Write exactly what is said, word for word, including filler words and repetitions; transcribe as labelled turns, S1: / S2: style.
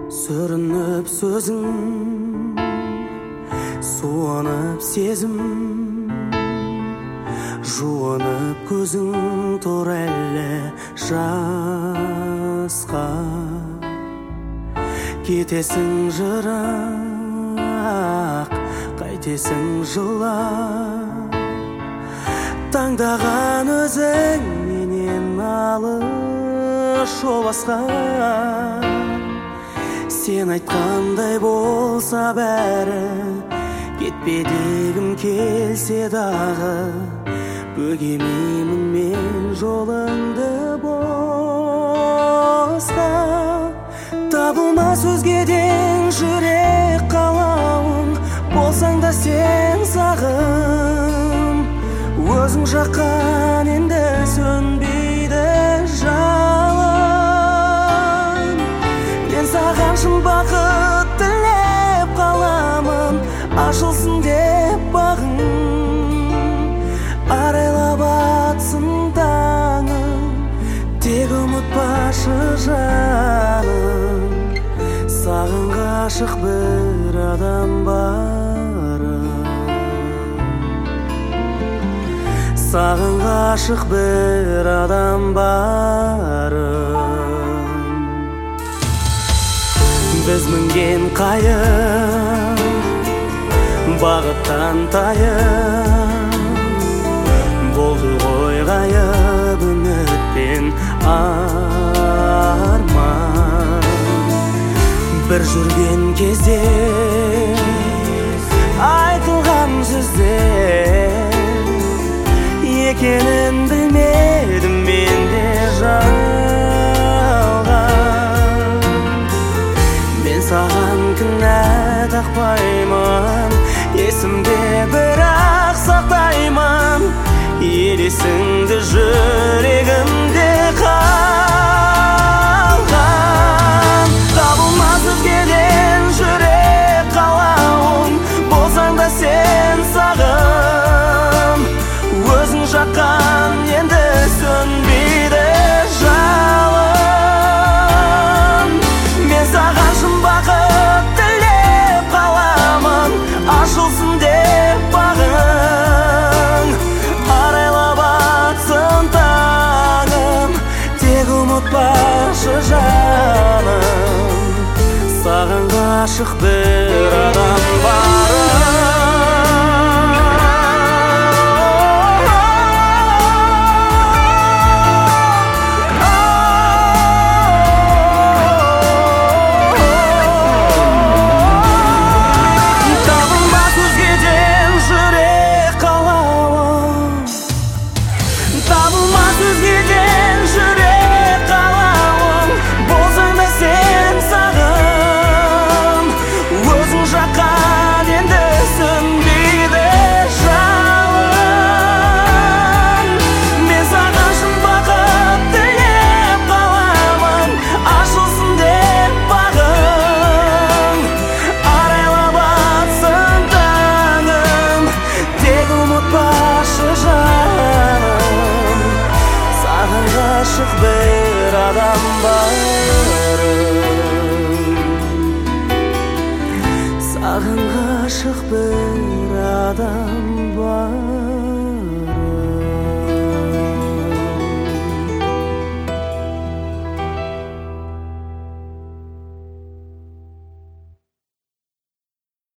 S1: Сүрініп сөзің, суынып сезім, жуынып көзің тұр әлі жасқа. Кетесің жырақ, қайтесің жылап, таңдаған өзің менен алыс жол басқа. Сен айтқандай болса бәрі, кетпе дегім келсе дағы, бөгемеймін мен жолыңды босқа. Табылмас өзгеден жүрек қалауын, болсаң да сен сағым. Өзің жаққан енді сөнбейді жалын. Мен саған шын бақыт тілеп қаламын, ашылсын деп бағың. Арайлап атсын таңым, тек ұмытпашы жаным. Саған ғашық бір адам барым, саған ғашық бір адам барым. Біз мінген қайық бағыттан тайып, болды ғой ғайып үміт пен арман. Bir жүрген кезде айтылған сөздер екенін білмедім мен де жалған. Мен саған кінә тақпаймын, есімде бірақ сақтаймын, елесіңді жүрегімде қалған. Табылмас өзгеден жүрек қалауын, болсаң да сен сағым. Өзің жаққан енді сөнбейді жалын. Мен саған шын бақыт тілеп қаламын, ашылсын деп бағың. Арайлап атсын таңым, тек ұмытпашы жаным. Саған ғашық бір адам барым. Табылмас өзгеден жүрек қалауын, табылмас өзгеден жүрек қалауын, болсаң да сен сағым. Өзің жаққан енді сөнбейді жалын. Мен саған шын бақыт тілеп қаламын, ашылсын деп бағың. Арайлап атсын таңым, тек ұмытпашы жаным. Саған ғашық бір адам барым, саған ғашық бір адам